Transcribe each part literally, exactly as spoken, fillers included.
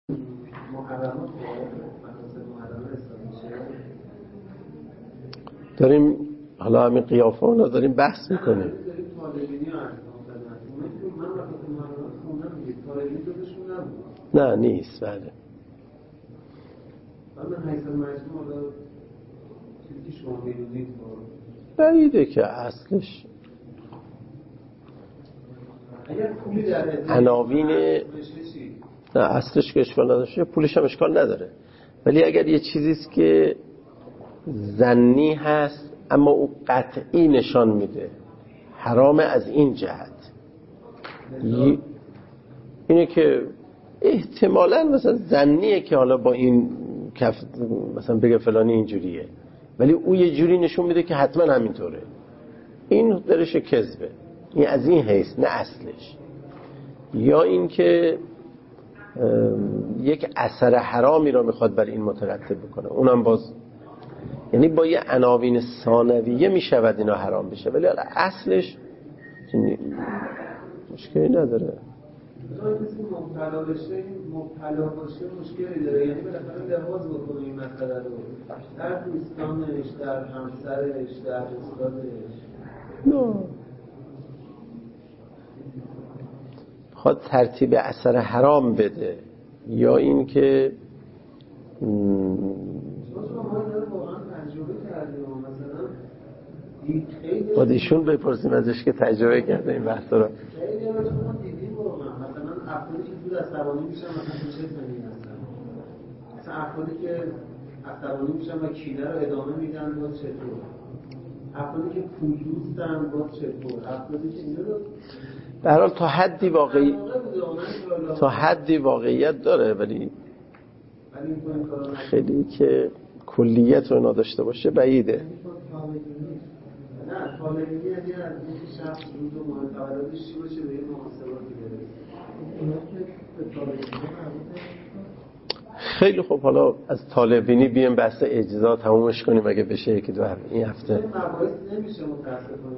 محرمات مقاصد محرمه حساب میشه. داریم حالا همین قیافه اونا داریم بحث میکنیم. داریم طالبینی رو عرض کنم. من وقتی محرمات خوندم میگه طالبینی جزشون نبود. نه نیست. بله. من حیث المجموع حالا چیزی که شما میدونید بعیده که اصلش عناوین نه اصلش که اشکال نداره، پولش هم اشکال نداره، ولی اگر یه چیزیست که ظنی هست اما او قطعی نشان میده حرام از این جهت، اینه که احتمالاً مثلا ظنیه که حالا با این کف مثلا بگه فلانی اینجوریه، ولی او یه جوری نشون میده که حتما همینطوره، این درش کذبه. این از این حیث، نه اصلش. یا این که یک اثر حرامی را میخواد بر این مترتب بکنه، اونم باز یعنی با یه عناوین ثانویه میشود اینا حرام بشه، ولی اصلش مشکلی نداره. کسی مبتلا بشه مبتلا باشه مشکلی داره، یعنی بالاخره لحاظ بکنه این مسئله رو در دوستانش، در همسرش، در استادش. نه خواهد ترتیب اثر حرام بده، یا این که باید ایشون بپرسیم ازش که تجربه کرده این بحث رو. خیلی هم از ما دیدیم مثلا افرادی که دور عصبانی میشن مثلا چه زمین هستن، مثلا افرادی که عصبانی میشن و کینه رو ادامه میدن باز چطور، افرادی که پول دوستن باز چطور، افرادی که اینو رو به هر حال تا حدی واقعی تا حدی واقعیت داره، ولی خیلی که کلیت رو نداشته باشه بعیده. نه طالبینی یعنی از اینکه شخص روز و ماه تولدش چی باشه به یه محاسباتی برسه. خیلی خوب، حالا از طالبینی بیایم بحث اجزا تمومش کنیم اگه بشه یکی دو هفته این هفته. این مباحث نمیشه متاسفانه.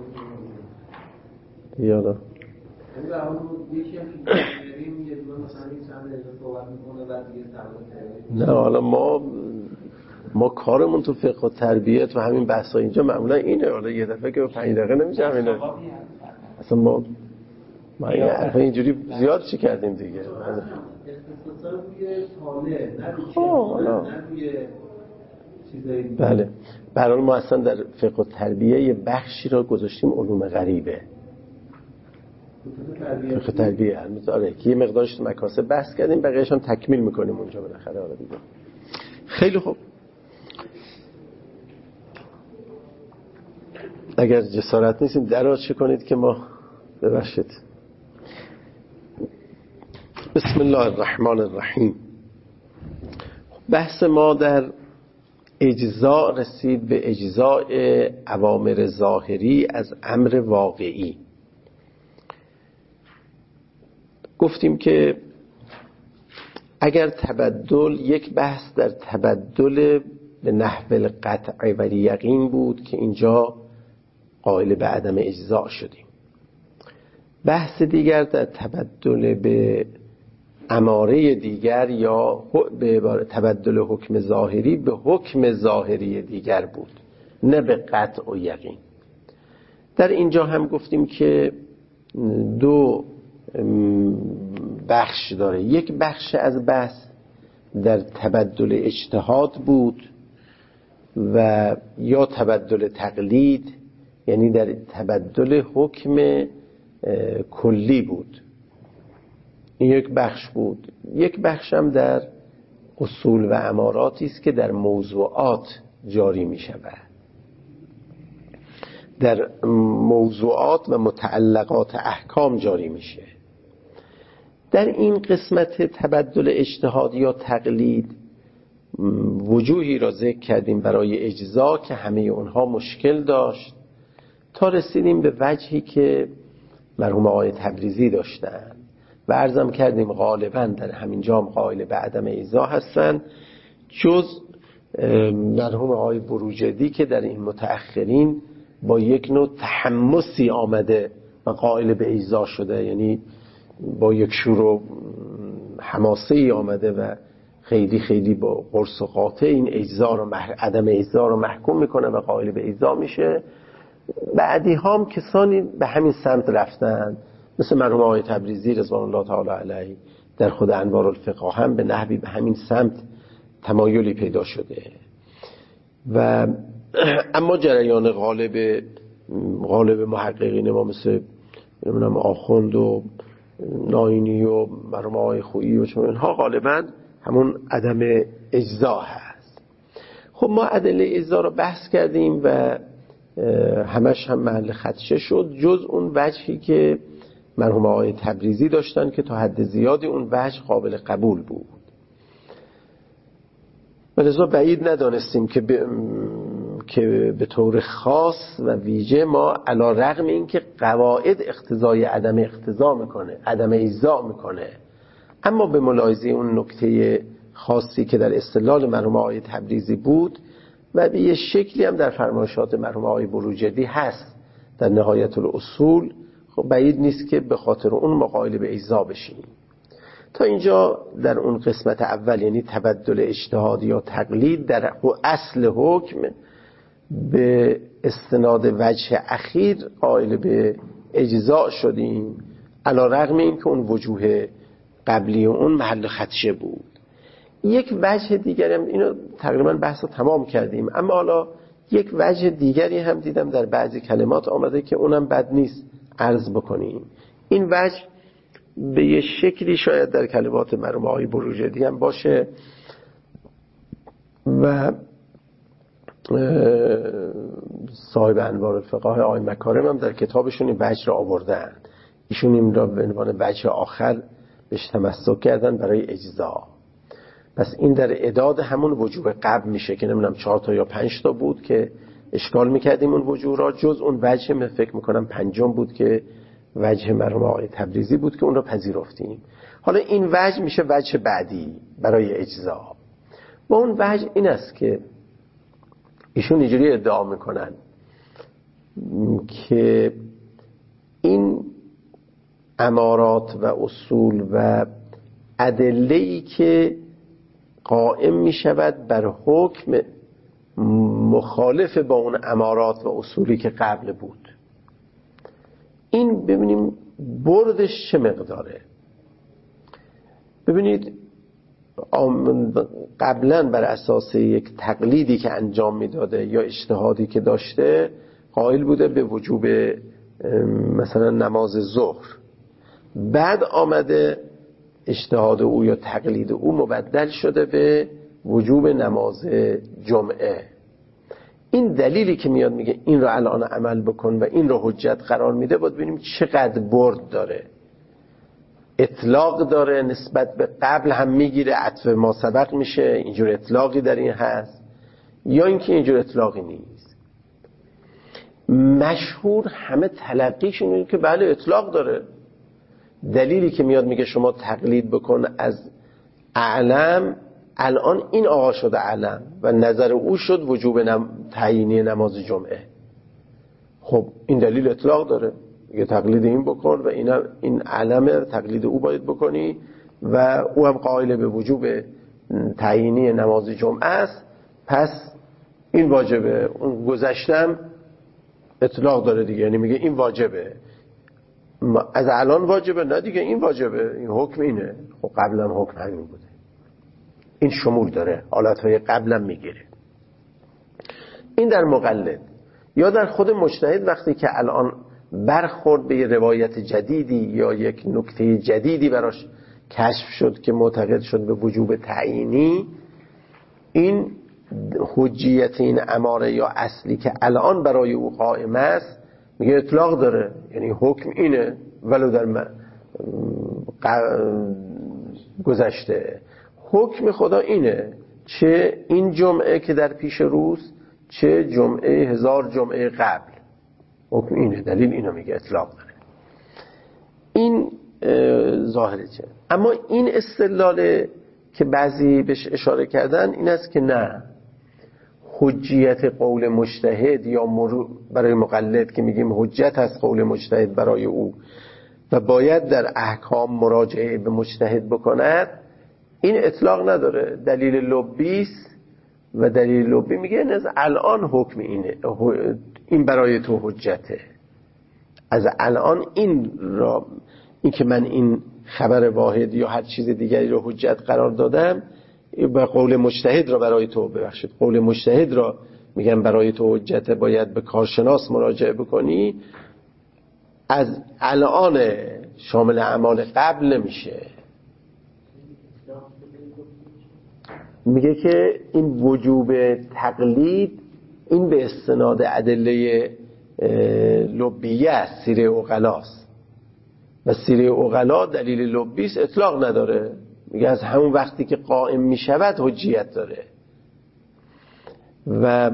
یالا یعنی به حال یکی هم که بریم یه دو مثلا چند دقیقه صحبت میکنه بعد دیگه سوال. نه حالا ما ما کارمون تو فقه و تربیت و همین بحثا اینجا معمولا اینه، حالا یه دفعه که پنج دقیقه نمیشه همینه. اصلا ما ما این حرفا اینجوری زیاد چی کردیم دیگه. اختصاصا روی طالب نه روی حالا نه روی چیزایی. بله. برای ما اصلا در فقه و تربیه یه بخشی را گذاشتیم علوم غریبه. فقه تربیه آره که یه مقدارش تو مکاسب بحث کردیم، بقیه‌اش هم تکمیل میکنیم اونجا بالاخره. آره دیگه. خیلی خوب. اگر جسارت نیستیم دراز چه کنید که ما ببخشید. بسم الله الرحمن الرحیم. بحث ما در اجزاء رسید به اجزاء اوامر ظاهری از امر واقعی. گفتیم که اگر تبدل، یک بحث در تبدل به نحو القطع و یقین بود که اینجا قائل به عدم اجزاء شدیم. بحث دیگر در تبدل به اماره دیگر یا به تبدل حکم ظاهری به حکم ظاهری دیگر بود، نه به قطع و یقین. در اینجا هم گفتیم که دو بخش داره. یک بخش از بحث در تبدل اجتهاد بود و یا تبدل تقلید، یعنی در تبدل حکم کلی بود. این یک بخش بود. یک بخش هم در اصول و اماراتی است که در موضوعات جاری می شود، در موضوعات و متعلقات احکام جاری میشه. در این قسمت تبدل اجتهاد یا تقلید وجوهی را ذکر کردیم برای اجزا که همه اونها مشکل داشت، تا رسیدیم به وجهی که مرحوم آقای تبریزی داشتن و عرضم کردیم غالبا در همین جام قائل به عدم اجزا هستن، جز مرحوم آقای بروجردی که در این متأخرین با یک نوع تحمسی آمده و قائل به اجزا شده، یعنی با یک شور و حماسه‌ای آمده و خیلی خیلی با قرص و قاطع این اجزا رو مح... عدم اجزا رو محکوم میکنه و قائل به اجزا میشه. بعدی هم کسانی به همین سمت رفتن، مثل مرحوم آقای تبریزی رضوان الله تعالی علیه در خود انوار الفقه هم به نحوی به همین سمت تمایلی پیدا شده. و اما جریان غالب غالب محققین ما مثل نمیدونم آخوند و ناینی و مرحوم آقای خویی و چون اینها غالبا همون عدم اجزا هست. خب ما ادله اجزا رو بحث کردیم و همش هم محل خدشه شد، جز اون وجهی که مرحوم آقای تبریزی داشتن که تا حد زیادی اون وجه قابل قبول بود. ولذا بعید ندانستیم که به که به طور خاص و ویژه ما علی رغم این که قواعد اقتضای عدم اقتضا میکنه، عدم اجزا میکنه، اما به ملاحظه اون نکته خاصی که در استدلال مرحوم آقای تبریزی بود و به یه شکلی هم در فرمایشات مرحوم آقای بروجردی هست در نهایت الاصول، خب بعید نیست که به خاطر اون مقایل به اجزا بشیم. تا اینجا در اون قسمت اول، یعنی تبدل اجتهادی یا تقلید در اصل حکم، به استناد وجه اخیر قائل به اجزا شدیم، علی رغم این که اون وجوه قبلی اون محل خدشه بود. یک وجه دیگری هم، اینو تقریبا بحث رو تمام کردیم، اما حالا یک وجه دیگری هم دیدم در بعضی کلمات آمده که اونم بد نیست عرض بکنیم. این وجه به یه شکلی شاید در کلمات مرحوم آقای بروجردی هم باشه و صاحب انوار الفقه آقای مکارم هم در کتابشون این وجه را آوردن. ایشون این را به عنوان وجه آخر بهش تمسک کردن برای اجزا. پس این در اعداد همون وجوه قبل میشه که نمیدونم چهار تا یا پنج تا بود که اشکال میکردیم اون وجوه را، جز اون وجه من فکر میکنم پنجم بود که وجه مرحوم آقای تبریزی بود که اون را پذیرفتیم. حالا این وجه میشه وجه بعدی برای اجزا. با اون وجه این است که ایشون اینجوری ادعا میکنن که این امارات و اصول و ادله‌ای که قائم میشود بر حکم مخالف با اون امارات و اصولی که قبل بود، این ببینیم بردش چه مقداره. ببینید قبلا بر اساس یک تقلیدی که انجام میداده یا اجتهادی که داشته قائل بوده به وجوب مثلا نماز ظهر، بعد آمده اجتهاد او یا تقلید او مبدل شده به وجوب نماز جمعه. این دلیلی که میاد میگه این رو الان عمل بکن و این رو حجت قرار میده، باید ببینیم چقدر برد داره. اطلاق داره نسبت به قبل هم میگیره، عطف ما سبق میشه، اینجور اطلاقی در این هست، یا اینکه اینجور اطلاقی نیست. مشهور همه تلقیشون اینه که بله اطلاق داره. دلیلی که میاد میگه شما تقلید بکن از اعلم، الان این آقا شده اعلم و نظر او شد وجوب نم... تعیینی نماز جمعه. خب این دلیل اطلاق داره، یه تقلید این بکن و این این علمه، تقلید او باید بکنی و او هم قائل به وجوب تعیینی نماز جمعه است، پس این واجبه. اون گذشتم اطلاق داره دیگه، یعنی میگه این واجبه، از الان واجبه، نه دیگه این واجبه، این حکم اینه. خب قبلا حکم همین بوده. این شمول داره، حالتهای قبلا میگیره. این در مقلد. یا در خود مجتهد وقتی که الان برخورد به یه روایت جدیدی یا یک نکته جدیدی براش کشف شد که معتقد شد به وجوب تعیینی، این حجیت این اماره یا اصلی که الان برای او قائم است میگه اطلاق داره، یعنی حکم اینه ولو در م... ق... گذشته حکم خدا اینه، چه این جمعه که در پیش روز چه جمعه هزار جمعه قبل، حکم اینه، دلیل اینو میگه، اطلاق داره. این ظاهره چه. اما این استدلال که بعضی بهش اشاره کردن این است که نه، حجیت قول مجتهد یا مرو برای مقلد که میگیم حجت هست قول مجتهد برای او، و باید در احکام مراجعه به مجتهد بکند، این اطلاق نداره. دلیل لبی است و دلیل لبی میگه از الان حکم اینه، این برای تو حجته، از الان این را، این که من این خبر واحد یا هر چیز دیگری رو حجت قرار دادم و قول مجتهد را برای تو، ببخشید قول مجتهد را میگم برای تو حجته، باید به کارشناس مراجعه بکنی، از الان شامل اعمال قبل نمیشه. میگه که این وجوب تقلید این به استناد ادله لبیه است، سیره عقلاست و سیره عقلا دلیل لبیست اطلاق نداره، میگه از همون وقتی که قائم میشود حجیت داره. و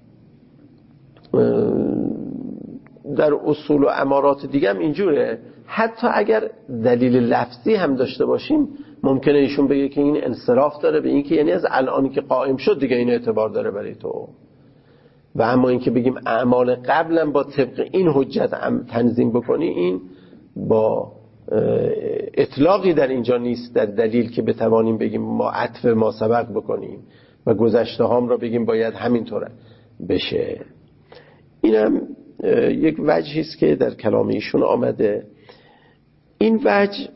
در اصول و امارات دیگه هم اینجوره، حتی اگر دلیل لفظی هم داشته باشیم ممکنه ایشون بگه که این انصراف داره به این که یعنی از الانی که قائم شد دیگه این اعتبار داره برای تو. و اما این که بگیم اعمال قبلا با طبق این حجت تنظیم بکنی، این با اطلاقی در اینجا نیست در دلیل که بتوانیم بگیم ما عطف ما سبق بکنیم و گذشته هام را بگیم باید همینطوره بشه. اینم یک وجهی است که در کلام ایشون آمده. این وجه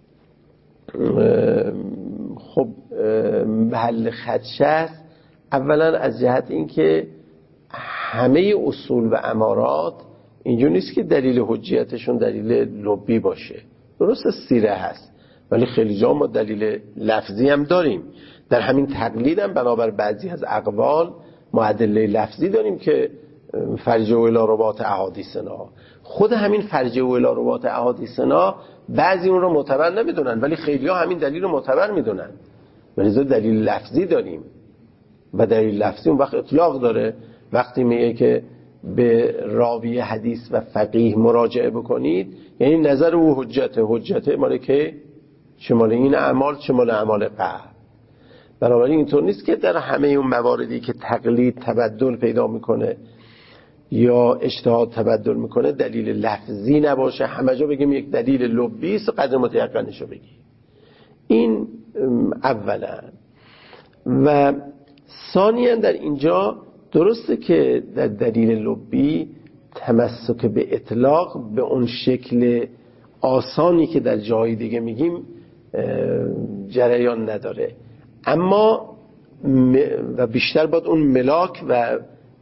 خب محل خدشه است، اولا از جهت اینکه همه اصول و امارات اینجور نیست که دلیل حجیتشون دلیل لبی باشه. درست سیره هست ولی خیلی جا ما دلیل لفظی هم داریم. در همین تقلید هم بنابر بعضی از اقوال ما ادله لفظی داریم که فرجه و الی رباط احادیثنا. خود همین فرجه و الی رباط احادیثنا بعضی اون رو معتبر نمیدونن ولی خیلی ها همین دلیل رو معتبر میدونن. ولی دلیل لفظی داریم و دلیل لفظی اون وقت اطلاق داره. وقتی میگه که به راوی حدیث و فقیه مراجعه بکنید یعنی نظر او حجته، حجته مال که چه مال این اعمال چه مال اعمال قبل. بنابراین اینطور نیست که در همه اون مواردی که تقلید تبدل پیدا میکنه یا اجتهاد تبدل میکنه دلیل لفظی نباشه، همه جا بگیم یک دلیل لبی است قدر متیقنشو بگی. این اولا. و ثانیا در اینجا درسته که در دلیل لبی تمسک به اطلاق به اون شکل آسانی که در جای دیگه میگیم جریان نداره، اما و بیشتر باید اون ملاک و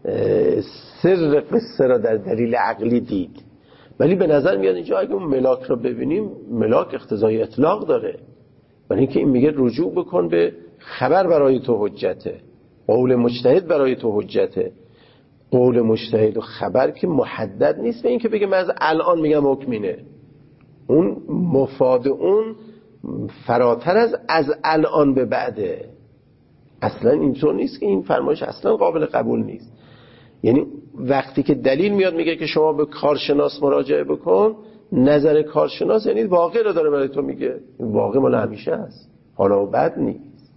سر قصه را در دلیل عقلی دید. ولی به نظر میاد اینجا اگه اون ملاک را ببینیم ملاک اقتضای اطلاق داره، ولی اینکه این میگه رجوع بکن به خبر برای تو حجته، قول مجتهد برای تو حجته. قول مجتهد و خبر که محدد نیست به این که بگه من از الان میگم حکمینه، اون مفاد اون فراتر از از الان به بعده. اصلا اینطور نیست که این فرمایش اصلا قابل قبول نیست. یعنی وقتی که دلیل میاد میگه که شما به کارشناس مراجعه بکن، نظر کارشناس یعنی واقع رو داره برای تو میگه، واقع مال همیشه است، حالا و بعد نیست.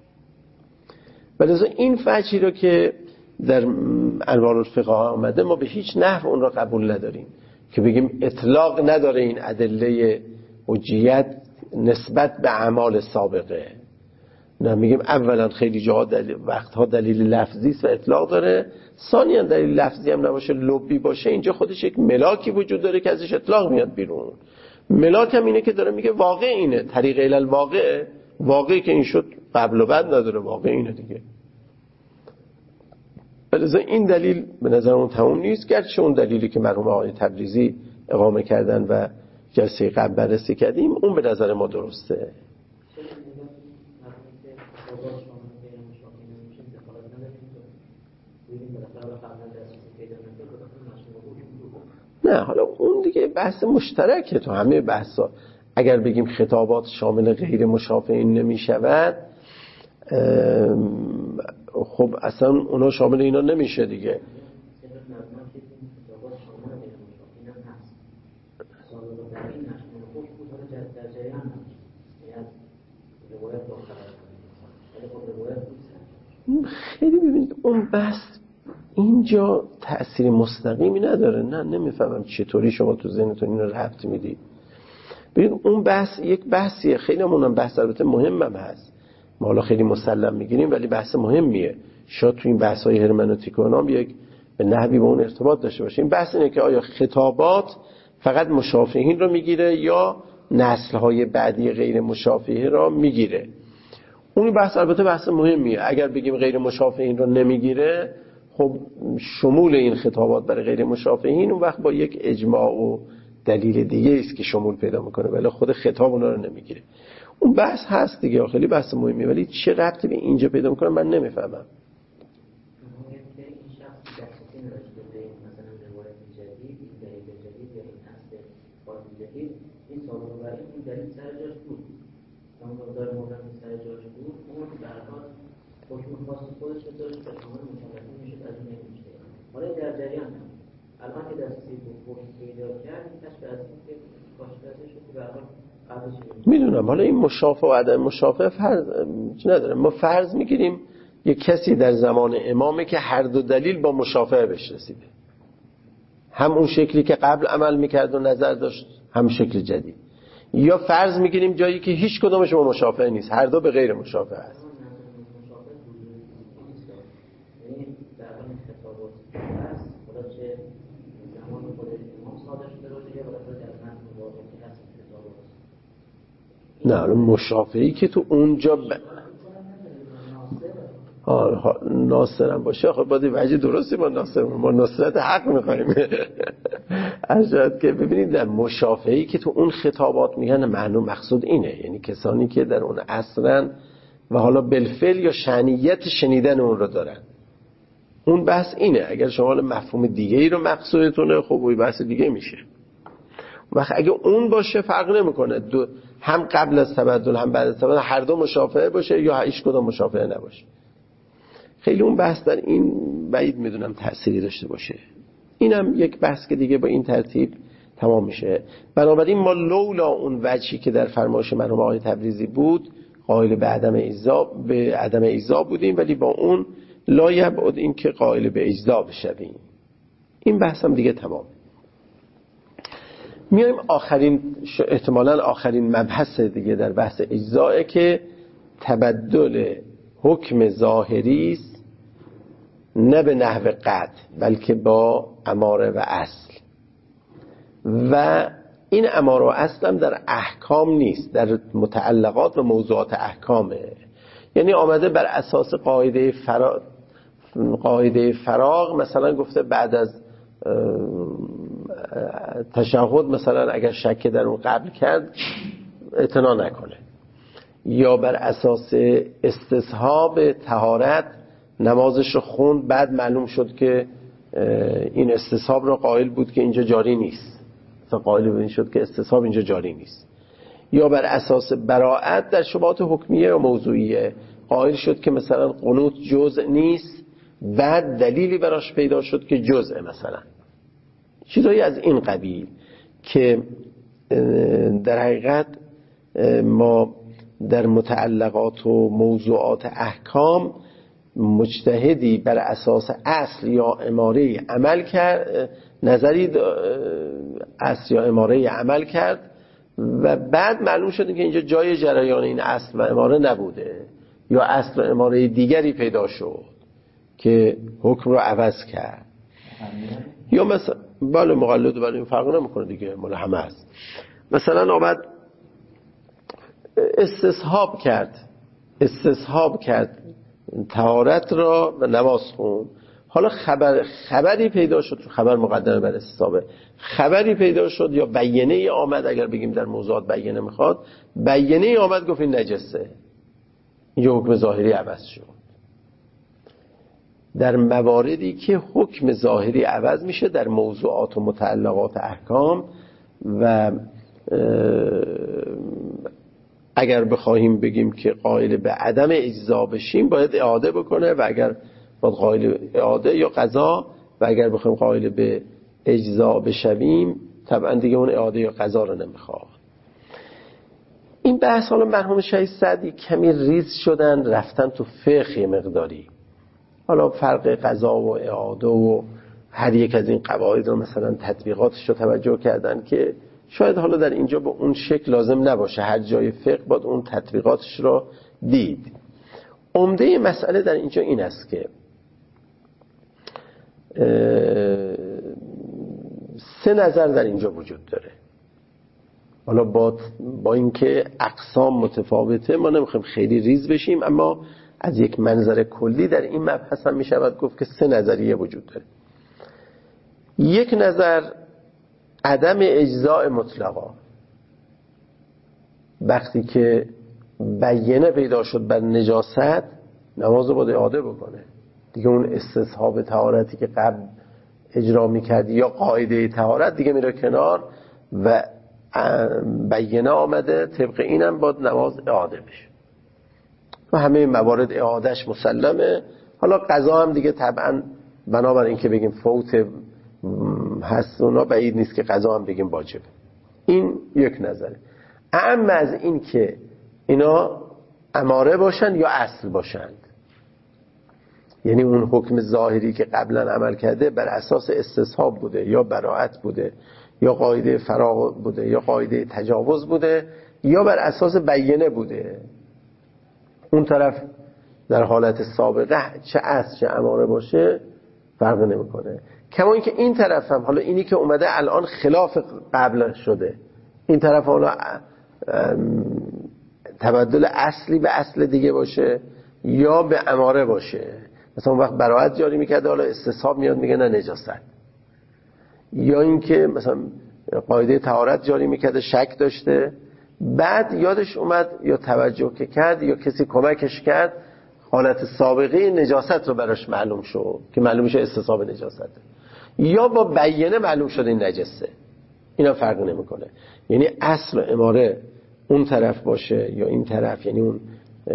ولی این فجری رو که در انوار الفقه آمده ما به هیچ نحو اون رو قبول نداریم که بگیم اطلاق نداره این ادله حجیت نسبت به اعمال سابقه. نه، میگیم اولا خیلی جاها دلیل وقتها دلیل لفظی است و اطلاق داره، ثانیا دلیل لفظی هم نباشه لبی باشه، اینجا خودش یک ملاکی وجود داره که ازش اطلاق میاد بیرون. ملاک هم اینه که داره میگه واقع اینه، طریق الی الواقع، واقعی که این شد قبل و بعد نداره، واقع اینه دیگه. بلذا این دلیل به نظر اون تموم نیست، گرچه اون دلیلی که مرحوم آقای تبریزی اقامه کردن و جلسه قبل بررسی کردیم اون به نظر ما درسته. نه حالا اون دیگه بحث مشترکه تو همه بحثا. اگر بگیم خطابات شامل غیر مشافهین نمی شود، خب اصلا اونا شامل اینا نمیشه دیگه. خیلی ببینید اون بحث اینجا تأثیر مستقیمی نداره. نه نمیفهمم چطوری شما تو ذهنتون اینو ربط میدید. ببین اون بحث یک بحثیه، خیلی همونم بحث البته مهمم هست، ما حالا خیلی مسلم میگیریم ولی بحث مهمیه. شاید تو این بحث‌های هرمنوتیک و نام یک به نحوی با اون ارتباط داشته باشه. این بحث اینه که آیا خطابات فقط مشافهین رو میگیره یا نسل‌های بعدی غیر مشافهه را میگیره. اون بحث البته بحث مهمیه. اگر بگیم غیر مشافهین رو نمیگیره، خب شمول این خطابات برای غیر مشافهین اون وقت با یک اجماع و دلیل دیگه است که شمول پیدا میکنه، ولی خود خطاب اونا رو نمیگیره. اون بحث هست دیگه، خیلی بحث مهمیه، ولی چه ربطی به اینجا پیدا میکنه من نمیفهمم. این سابقه برای این دلیل سر جاش بود، اما مقدار مورد سر جاش بود، اون در حال حکم خاص خودش رو داشت و شما مکلفی میشد از اون نمیشه. حالا در جریان هم الان که دستی بود حکم پیدا کرد کشف از این که کاشتازش رو که در حال قبلش میدونم. حالا این مشافه و عدم مشافه فرض نداره. ما فرض میگیریم یک کسی در زمان امامه که هر دو دلیل با مشافه بهش رسیده، هم اون شکلی که قبل عمل میکرد و نظر داشت، هم شکل جدید. یا فرض میگیریم جایی که هیچ کدومش با مشافهه نیست، هر دو به غیر مشافهه است. نه مشافهی که تو اونجا ب... آه ناصرم باشه، خب باید وجه درستی با ناصر، ما نصرت حق میخواییم. ارشد که ببینید در مشافهی که تو اون خطابات میگن معلوم مقصود اینه، یعنی کسانی که در اون عصرن و حالا بالفعل یا شأنیت شنیدن اون رو دارن. اون بحث اینه. اگر شما مفهوم دیگه ای رو مقصودتونه، خب اون بحث دیگه میشه. وقت اگه اون باشه فرق نمیکنه دو هم قبل از تبدل هم بعد از تبدل هر دو مشافهه باشه یا هیچ کدوم مشافهه نباشه. خیلی اون بحث در این بعید میدونم تأثیری داشته باشه. اینم یک بحث که دیگه با این ترتیب تمام میشه. بنابراین ما لولا اون وجهی که در فرمایش مرحوم آقای تبریزی بود قائل به عدم اجزا به عدم اجزا بودیم، ولی با اون لا یبعد این که قائل به اجزا بشویم. این بحث هم دیگه تمام. میایم آخرین احتمالاً آخرین مبحث دیگه در بحث اجزاء که تبدل حکم ظاهری است، نه به نحو قطع بلکه با اماره و اصل. و این اماره و اصل هم در احکام نیست، در متعلقات و موضوعات احکامه. یعنی آمده بر اساس قاعده فراغ قاعده فراغ مثلا گفته بعد از تشهد مثلا اگر شک در اون قبل کرد اعتنا نکنه، یا بر اساس استصحاب طهارت نمازش رو خوند بعد معلوم شد که این استصحاب رو قائل بود که اینجا جاری نیست، مثلا قائل به این شد که استصحاب اینجا جاری نیست. یا بر اساس براءت در شبهات حکمیه و موضوعیه قائل شد که مثلا قنوت جزء نیست، بعد دلیلی براش پیدا شد که جزء، مثلا چیزایی از این قبیل که در حقیقت ما در متعلقات و موضوعات احکام مجتهدی بر اساس اصل یا اماره عمل کرد، نظری اصل یا اماره عمل کرد و بعد معلوم شد که اینجا جای جریان این اصل و اماره نبوده، یا اصل و اماره دیگری پیدا شد که حکم رو عوض کرد. یا مثلا بله مقلد ولی این فرق نمیکنه دیگه، مال همه است. مثلا آمد استصحاب کرد استصحاب کرد طهارت را و نماز خون. حالا خبر خبری پیدا شد، خبر مقدمه بر استصحابه، خبری پیدا شد یا بیانه ای آمد، اگر بگیم در موضوعات بیانه میخواد، بیانه ای آمد گفت این نجسه، اینجا حکم ظاهری عوض شد. در مواردی که حکم ظاهری عوض میشه در موضوعات و متعلقات احکام، و اگر بخواهیم بگیم که قائل به عدم اجزا بشیم باید اعاده بکنه، و اگر باید قائل اعاده یا قضا، و اگر بخوایم قائل به اجزا بشویم طبعا دیگه اون اعاده یا قضا رو نمیخواد. این بحث حالا مرحوم شهید سعدی کمی ریز شدن رفتن تو فقه مقداری، حالا فرق قضا و اعاده و هر یک از این قواعد رو مثلا تطبیقاتش رو توجه کردن که شاید حالا در اینجا با اون شکل لازم نباشه، هر جای فقه باید اون تطبیقاتش را دید. عمده مسئله در اینجا این است که سه نظر در اینجا وجود داره. حالا با, با اینکه اقسام متفاوته ما نمیخوایم خیلی ریز بشیم، اما از یک منظر کلی در این مبحث هم میشود گفت که سه نظریه وجود داره. یک نظر عدم اجزاء مطلقا، وقتی که بیانه پیدا شد بر نجاست نماز رو باید اعاده بکنه دیگه. اون استصحاب طهارتی که قبل اجرا میکرد یا قاعده طهارت دیگه میره کنار و بیانه آمده، طبق اینم باید نماز اعاده بشه و همه موارد اعادهش مسلمه. حالا قضا هم دیگه طبعا بنابر این که بگیم فوت هست اونا بعید نیست که قضا هم بگیم واجبه. این یک نظره. اما از این که اینا اماره باشن یا اصل باشند، یعنی اون حکم ظاهری که قبلا عمل کرده بر اساس استصحاب بوده یا براءت بوده یا قاعده فراغ بوده یا قاعده تجاوز بوده یا بر اساس بیانه بوده، اون طرف در حالت سابقه چه اصل چه اماره باشه فرق نمیکنه. کما اینکه این طرف هم حالا اینی که اومده الان خلاف قبل شده، این طرف حالا تبدل اصلی به اصل دیگه باشه یا به اماره باشه. مثلا اون وقت براءت جاری میکرده حالا استصحاب میاد میگه نه نجاست، یا اینکه مثلا قاعده طهارت جاری میکرده شک داشته، بعد یادش اومد یا توجه که کرد یا کسی کمکش کرد حالت سابقه نجاست رو براش معلوم شد که معلوم شه استصحاب نجاسته، یا با بیانه معلوم شده این نجسه. اینا فرق نمیکنه، یعنی اصل و اماره اون طرف باشه یا این طرف، یعنی اون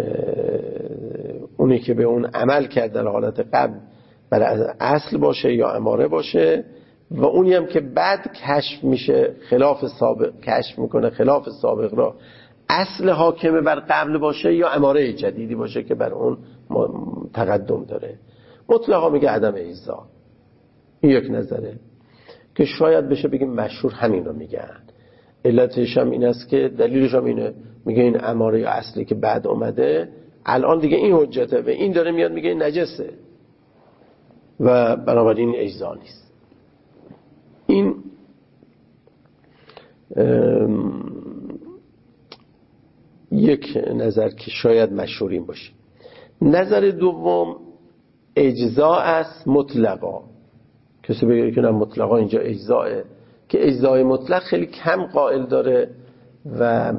اونی که به اون عمل کرد در حالت قبل برای اصل باشه یا اماره باشه، و اونی هم که بعد کشف میشه خلاف سابق، کشف میکنه خلاف سابق را، اصل حاکمه بر قبل باشه یا اماره جدیدی باشه که بر اون تقدم داره. مطلقا میگه عدم اجزا. این یک نظره که شاید بشه بگیم مشهور همین رو میگن. علتش هم این است که دلیلش هم اینه، میگه این اماره یا اصلی که بعد اومده الان دیگه این حجته و این داره میاد میگه این نجسه و بنابراین اجزا نیست. این یک نظر که شاید مشهورین باشه. نظر دوم اجزا است مطلقا. کسی بگه که نه مطلقا اینجا اجزاه، که اجزای مطلق خیلی کم قائل داره و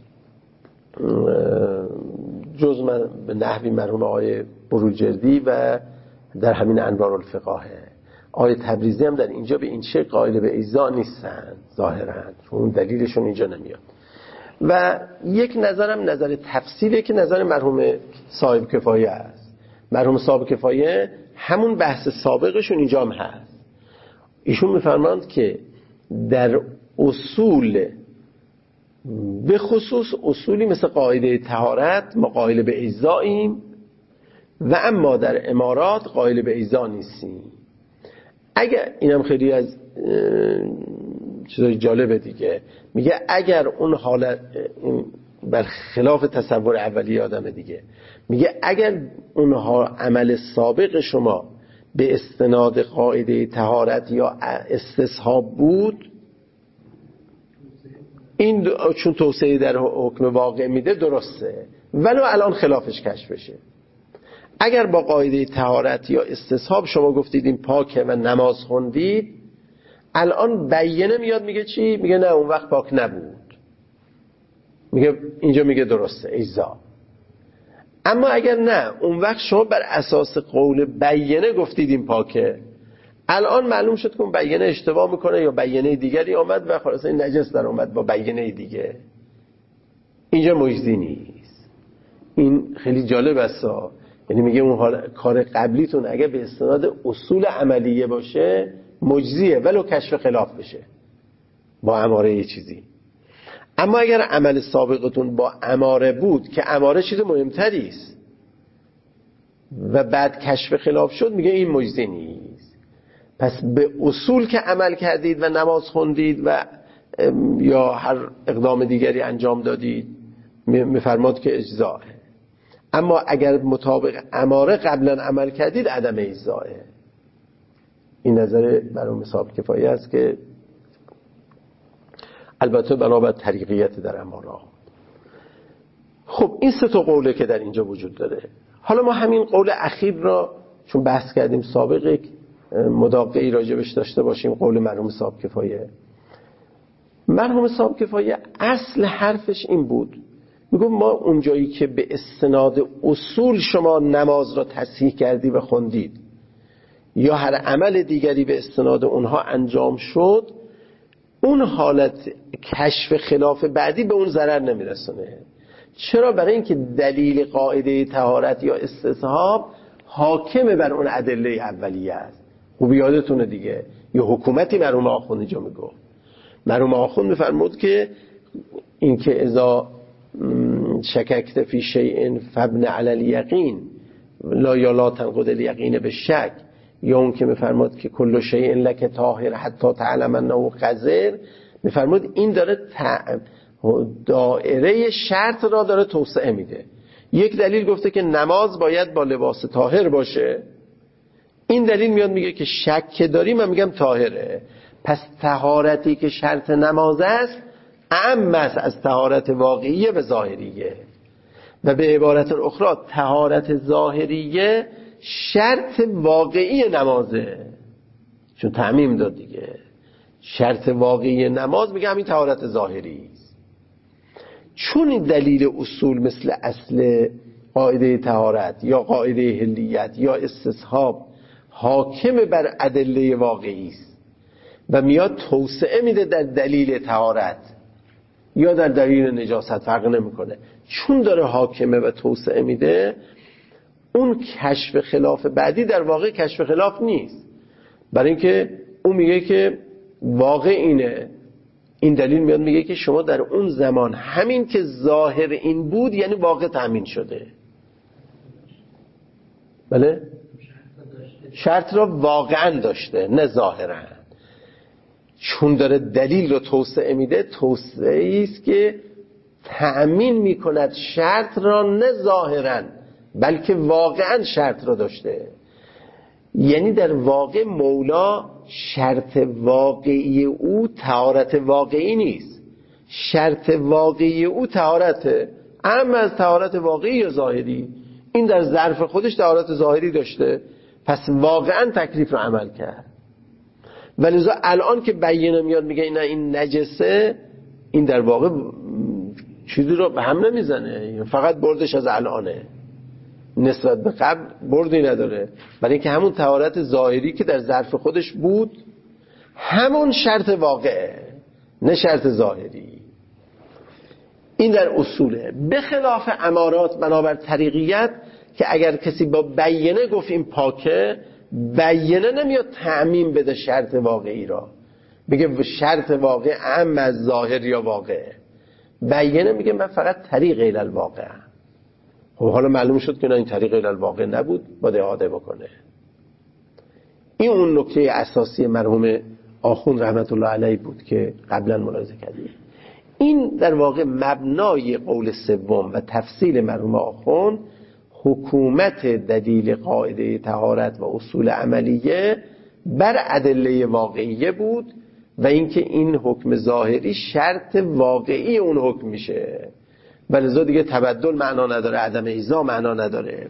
جز من به نحوی مرحوم آقای بروجردی و در همین انوار الفقاهه. آقای تبریزی هم در اینجا به این شکل قائل به اجزا نیستن ظاهرا، چون دلیلشون اینجا نمیاد. و یک نظرم نظر تفصیله که نظر مرحوم صاحب کفایه است. مرحوم صاحب کفایه همون بحث سابقشون اینجا هم هست. ایشون میفرماند که در اصول به خصوص اصولی مثل قاعده طهارت ما قائل به اجزاییم و اما در امارات قائل به اجزا نیستیم. اگر اینم خیلی از چیزای جالبه دیگه، میگه اگر اون حالت بر خلاف تصور اولی آدم دیگه، میگه اگر اونها عمل سابق شما به استناد قاعده طهارت یا استصحاب بود، این چون توسعه در حکم واقع میده درسته، ولو الان خلافش کشف بشه. اگر با قاعده طهارت یا استصحاب شما گفتید این پاکه و نماز خوندید، الان بیانه میاد میگه چی؟ میگه نه اون وقت پاک نبود، میگه اینجا میگه درسته اجزا. اما اگر نه اون وقت شما بر اساس قول بیانه گفتید این پاکه، الان معلوم شد که اون بیانه اشتباه میکنه یا بیانه دیگری آمد و خلاص این نجس در اومد با بیانه دیگه، اینجا مجزی نیست. این خیلی جالب است. یعنی میگه اون حال کار قبلیتون اگه به استناد اصول عملیه باشه مجزیه ولو کشف خلاف بشه با اماره یه چیزی. اما اگر عمل سابقتون با اماره بود که اماره چیز مهمتری است و بعد کشف خلاف شد، میگه این مجزی نیست. پس به اصول که عمل کردید و نماز خوندید و یا هر اقدام دیگری انجام دادید میفرماد که اجزاه. اما اگر مطابق اماره قبلا عمل کردید عدم اجزاه. این نظر مرحوم صاحب کفایه است که البته بنابر طریقیت در اماره. خب این سه تا قوله که در اینجا وجود داره. حالا ما همین قول اخیر را چون بحث کردیم سابقه مداقعی راجبش داشته باشیم. قول مرحوم صاحب کفایه، مرحوم صاحب کفایه اصل حرفش این بود، میگم ما اونجایی که به استناد اصول شما نماز را تصحیح کردی و خوندید یا هر عمل دیگری به استناد اونها انجام شد، اون حالت کشف خلاف بعدی به اون ضرر نمیرسونه. چرا؟ برای اینکه دلیل قاعده طهارت یا استصحاب حاکم بر اون ادله اولیه است. خوب یادتونه دیگه یه حکومتی مرحوم آخوند اینجا میگفت. مرحوم آخوند میفرمود که اینکه اذا شککت فی شیء فابن علی الیقین لا یا لا تنقض الیقین به شک، یا اون که میفرماد که کل شیء لک طاهر حتی تعلم انه قذر، میفرماد این داره دائره شرط را داره توسعه میده. یک دلیل گفته که نماز باید با لباس طاهر باشه، این دلیل میاد میگه که شک که داری من میگم طاهره، پس طهارتی که شرط نماز است اعم است از طهارت واقعیه و ظاهریه. و به عبارت اخرى طهارت ظاهریه شرط واقعی نمازه، چون تعمیم داد دیگه. شرط واقعی نماز میگه همین طهارت ظاهری است. چون این دلیل اصول مثل اصل قاعده طهارت یا قاعده حلیت یا استصحاب حاکم بر ادله واقعی است و میاد توسعه میده در دلیل طهارت یا در دلیل نجاست، فرق نمیکنه، چون داره حاکمه و توسعه میده، اون کشف خلاف بعدی در واقع کشف خلاف نیست. برای اینکه اون میگه که واقع اینه، این دلیل میاد میگه که شما در اون زمان همین که ظاهر این بود یعنی واقع تامین شده. بله؟ شرط را واقعا داشته نه ظاهرا. چون داره دلیل رو توسعه میده، توسعه است که تأمین میکند شرط را نه ظاهرا بلکه واقعا شرط را داشته. یعنی در واقع مولا شرط واقعی او طهارت واقعی نیست، شرط واقعی او طهارته، اما از طهارت واقعی یا ظاهری. این در ظرف خودش طهارت ظاهری داشته، پس واقعا تکلیف رو عمل کرد. ولذا الان که بیانه میاد میگه نه این نجسه، این در واقع چیزی رو به هم نمیزنه، فقط بردش از الانه، نسبت به قبل بردی نداره. برای اینکه همون طهارت ظاهری که در ظرف خودش بود همون شرط واقعه نه شرط ظاهری. این در اصوله. به خلاف امارات بنابر طریقیت که اگر کسی با بیانه گفت این پاکه، بیانه نمیاد تعمیم بده شرط واقعی را، بگه شرط واقع اهم از ظاهر یا واقع. بیانه میگه من فقط طریق الی الواقع. خب حالا معلوم شد که نه، این طریق الی الواقع نبود، باید اعاده بکنه. این اون نکته اساسی مرحوم آخوند رحمت الله علیه بود که قبلا ملاحظه کردیم. این در واقع مبنای قول سوم و تفصیل مرحوم آخوند حکومت دلیل قاعده طهارت و اصول عملیه بر ادله واقعیه بود و اینکه این حکم ظاهری شرط واقعی اون حکم میشه، ولذا دیگه تبدل معنا نداره، عدم ایضاح معنا نداره.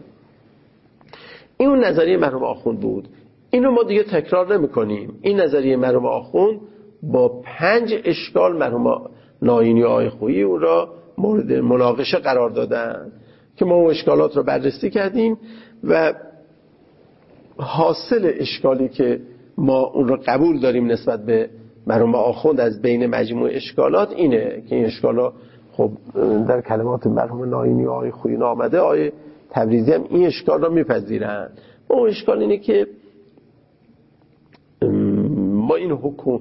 این اون نظریه مرحوم آخوند بود. اینو ما دیگه تکرار نمی کنیم. این نظریه مرحوم آخوند با پنج اشکال مرحوم ناینی و آقای خویی اون را مورد مناقشه قرار دادن که ما اون اشکالات رو بررسی کردیم و حاصل اشکالی که ما اون رو قبول داریم نسبت به مرحوم آخوند از بین مجموع اشکالات اینه که این اشکالا خب در کلمات مرحوم ناینی و آقای خویی آمده. آقای تبریزی هم این اشکال را میپذیرن. اون اشکال اینه که ما این حکوم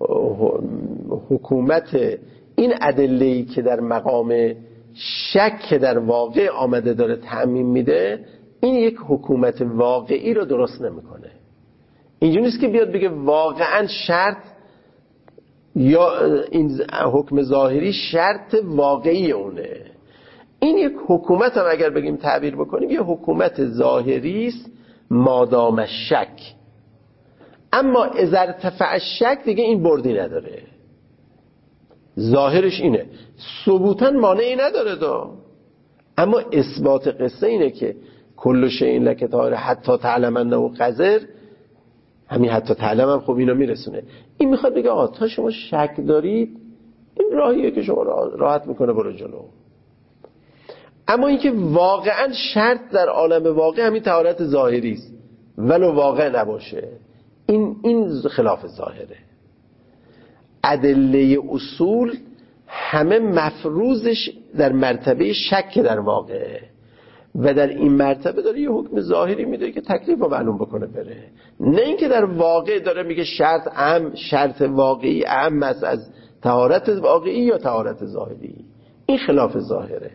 حکومت این ادله‌ای که در مقام شک در واقع آمده داره تعمیم میده، این یک حکومت واقعی رو درست نمیکنه. اینجوری نیست که بیاد بگه واقعا شرط یا این حکم ظاهری شرط واقعی اونه. این یک حکومت هم اگر بگیم تعبیر بکنیم یه حکومت ظاهری است مادام شک، اما اذا ارتفع الشک دیگه این بردی نداره. ظاهرش اینه، ثبوتا مانعی نداره دا، اما اثبات قصه اینه که کل شیء لک طاهر حتی تعلم انه قذر. همین حتی تعلم هم خب اینو میرسونه. این میخواد بگه آقا تا شما شک دارید این راهیه که شما راحت میکنه برو جلو. اما اینکه واقعا شرط در عالم واقع همین طهارت ظاهری است ولو واقع نباشه، این این خلاف ظاهره. ادله اصول همه مفروضش در مرتبه شک در واقعه و در این مرتبه داره یه حکم ظاهری میده که تکلیف رو معلوم بکنه بره، نه اینکه در واقع داره میگه شرط اهم، شرط واقعی اهم است از طهارت واقعی یا طهارت ظاهری. این خلاف ظاهره.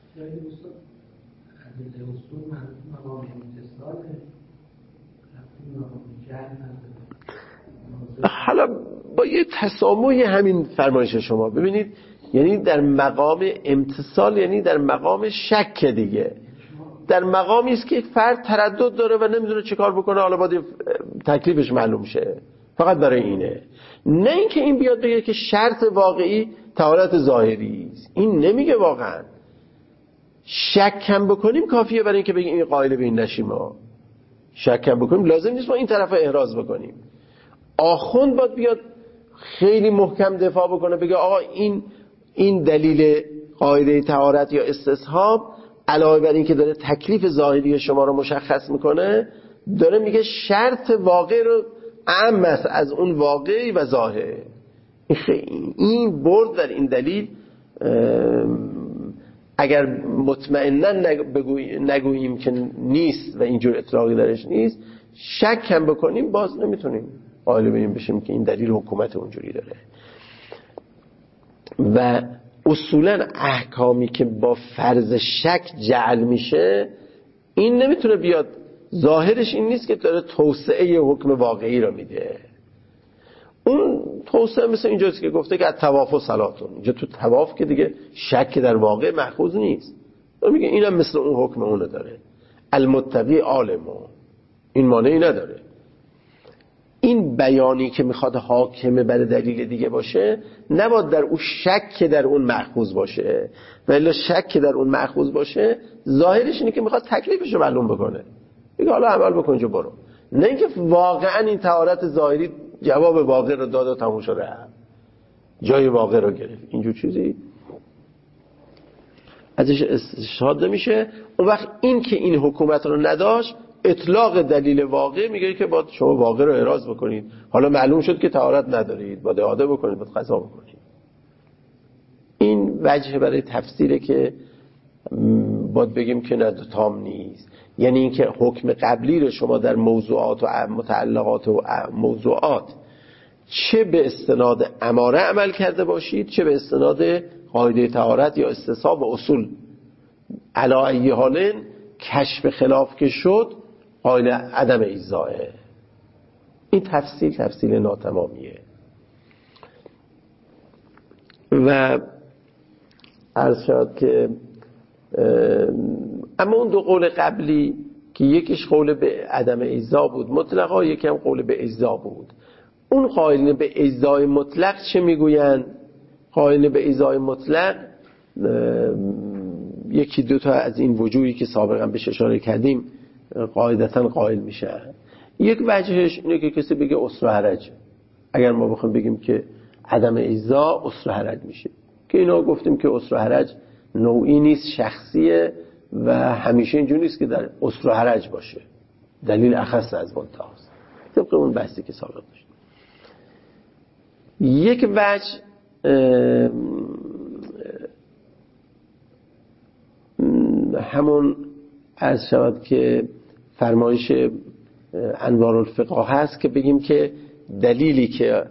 حالا با یه تسامح همین فرمایش شما ببینید، یعنی در مقام امتصال، یعنی در مقام شک دیگه، در مقامی است که فرد تردد داره و نمیدونه چه کار بکنه، حالا باید تکلیفش معلوم شه، فقط برای اینه. نه اینکه این بیاد بگه که شرط واقعی طهارت ظاهری است. این نمیگه واقعا. شک هم بکنیم کافیه برای اینکه بگیم این قائل به این نشیم. ما شک هم بکنیم لازم نیست ما این طرف احراز بکنیم. آخوند باید بیاد خیلی محکم دفاع بکنه، بگه آقا این این دلیل قاعده طهارت یا استصحاب علاوه بر این که داره تکلیف ظاهری شما رو مشخص میکنه، داره میگه شرط واقع رو اهم است از اون واقعی و ظاهر. این برد در این دلیل اگر مطمئنا نگوییم که نیست و اینجور اطلاقی درش نیست، شک هم بکنیم باز نمیتونیم قائل بیم بشیم که این دلیل حکومت اونجوری داره. و اصولا احکامی که با فرض شک جعل میشه، این نمیتونه بیاد ظاهرش این نیست که داره توسعه حکم واقعی رو میده. اون توسعه مثل اینجاست که گفته که الطواف و صلاتون، اینجا تو طواف که دیگه شک در واقع مأخوذ نیست، میگه اینم مثل اون حکم اونو داره. المتقی عالمو، این مانعی نداره. این بیانی که میخواد حاکمه بر دلیل دیگه باشه، نباید در اون شک در اون مأخوذ باشه، ولی شک در اون مأخوذ باشه ظاهرش اینه که میخواد تکلیفش رو معلوم بکنه، میگه حالا عمل بکن جو برو، نه اینکه واقعا این طهارت ظاهری جواب واقع رو داد و تموم شده، جای واقع رو گرفت. اینجور چیزی ازش استشهاد نمیشه. اون وقت این که این حکومت رو نداشت، اطلاق دلیل واقع میگه که باید شما واقع رو احراز بکنید، حالا معلوم شد که طهارت ندارید، باید اعاده بکنید، باید قضا بکنید. این وجه برای تفسیره که باید بگیم که نه تام نیست. یعنی اینکه حکم قبلی رو شما در موضوعات و متعلقات و موضوعات چه به استناد اماره عمل کرده باشید، چه به استناد قاعده طهارت یا استصحاب و اصول، علی ای حالن کشف خلاف که شد قائل عدم اجزائه. این تفصیل تفصیل ناتمامیه. و عرض شد که اما اون دو قول قبلی که یکیش قول به عدم اجزا بود مطلقا، یکی هم قول به اجزا بود. اون قائلین به اجزای مطلق چه میگوین؟ قائلین به اجزای مطلق یکی دو تا از این وجوهی که سابقا بهش اشاره کردیم قاعدتا قائل میشن. یک وجهش اینه که کسی بگه اسر و حرج، اگر ما بخوایم بگیم که عدم اجزا اسر و حرج میشه، که اینا گفتیم که اسر و حرج نوعی نیست، شخصیه و همیشه اینجوری نیست که در اسر و حرج باشه، دلیل اخص از منتهاست، طبق اون بحثی که سابق داشت. یک وجه همون عرض شود که فرمایش انوار الفقه هست که بگیم که دلیلی که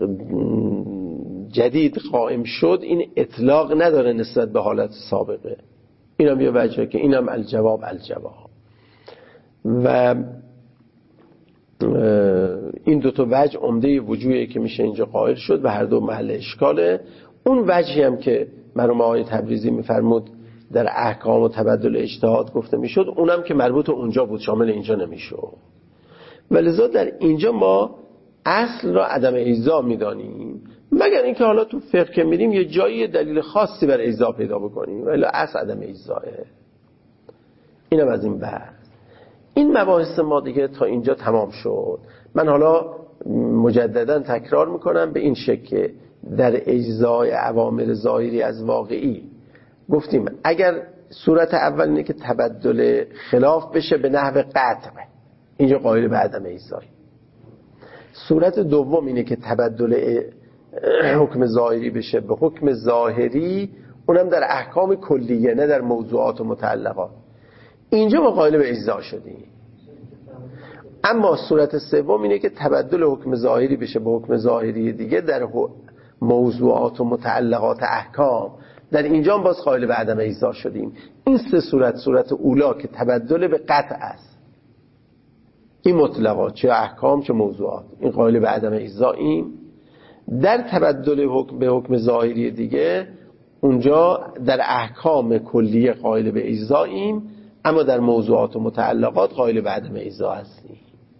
جدید قائم شد این اطلاق نداره نسبت به حالت سابقه. اینم یه وجهه که اینم الجواب الجواب. و این دو تا وجه عمده وجوهی که میشه اینجا قائل شد و هر دو محل اشکاله. اون وجهی هم که مرحوم آقای تبریزی میفرمود در احکام و تبدل اجتهاد گفته میشد، اونم که مربوط اونجا بود شامل اینجا نمیشد. ولذا در اینجا ما اصل را عدم ایضاح میدانیم، مگر اینکه حالا تو فقه که میریم یه جایی دلیل خاصی بر ایضاح پیدا بکنیم، ولی اصل عدم ایضاحه. اینم از این بحث. این مباحث ما دیگه تا اینجا تمام شد. من حالا مجددا تکرار میکنم به این شکل که در اجزای اوامر ظاهری از واقعی گفتیم اگر صورت اول اینه که تبدل خلاف بشه به نحو قطع، اینجا قائل به عدم ایضاح. صورت دوم اینه که تبدل حکم ظاهری بشه به حکم ظاهری، اونم در احکام کلیه نه در موضوعات و متعلقات، اینجا ما قائل به اجزا شدیم. اما صورت سوم اینه که تبدل حکم ظاهری بشه به حکم ظاهری دیگه در موضوعات و متعلقات احکام، در اینجا هم باز قائل به عدم اجزا شدیم. این سه صورت، صورت اولا که تبدل به قطع است، این مطلقات چه احکام چه موضوعات، این قائل به عدم اجزاییم. در تبدل حکم به حکم ظاهری دیگه اونجا در احکام کلیه قائل به اجزاییم، اما در موضوعات و متعلقات قائل به عدم اجزا هستیم.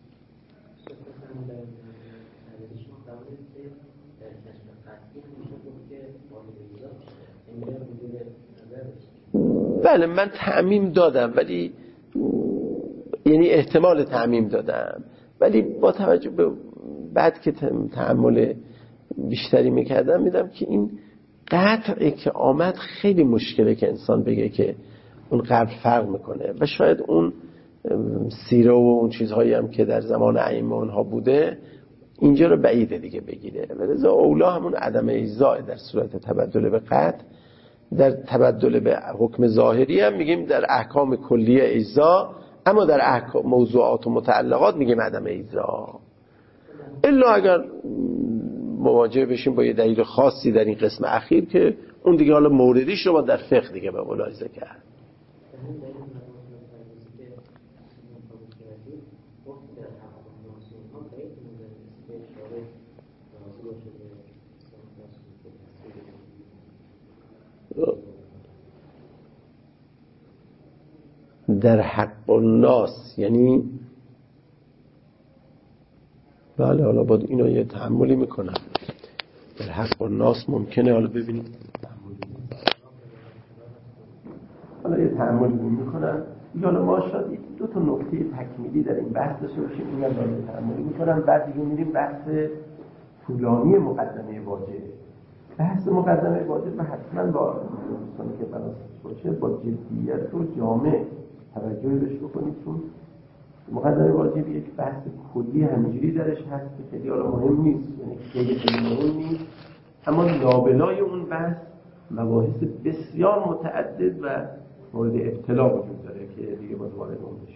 بله من تعمیم دادم، ولی یعنی احتمال تعمیم دادم، ولی با توجه به بعد که تأمل بیشتری میکردم میدم که این قطعی که آمد خیلی مشکله که انسان بگه که اون قبل فرق میکنه، و شاید اون سیره و اون چیزهایی هم که در زمان ائمه اونها بوده اینجا رو بعیده دیگه بگیره. ولذا اولا همون عدم اجزا در صورت تبدل به قطع. در تبدل به حکم ظاهری هم میگیم در احکام کلیه اجزا، اما در احکام موضوعات و متعلقات میگیم عدم اجزا. الا اگر مواجه بشیم با یه دلیل خاصی در این قسم اخیر که اون دیگه حالا موردیش رو با در فقه دیگه به ملاحظه کرد. در حق الناس یعنی بله، حالا باید اینو یه تحملی میکنم. در حق الناس ممکنه حالا ببینیم حالا یه تحملی میکنم. حالا ما شاید دو تا نکته تکمیلی در این بحث داشته باشیم، اینو باید تحملی میکنم. بعد دیگه میریم بحث طولانی مقدمه واجب. بحث مقدمه واجب و حتما با دوستانی که بناس باشه با جدیت و جامع توجه بهش بکنید، چون مقدمه واجب یک بحث کلی همینجوری درش هست که خیلی حالا مهم نیست، یعنی خیلی خیلی مهم نیست، اما لابلای اون بحث مباحث بسیار متعدد و مورد ابتلا وجود داره که دیگه باز وارد اون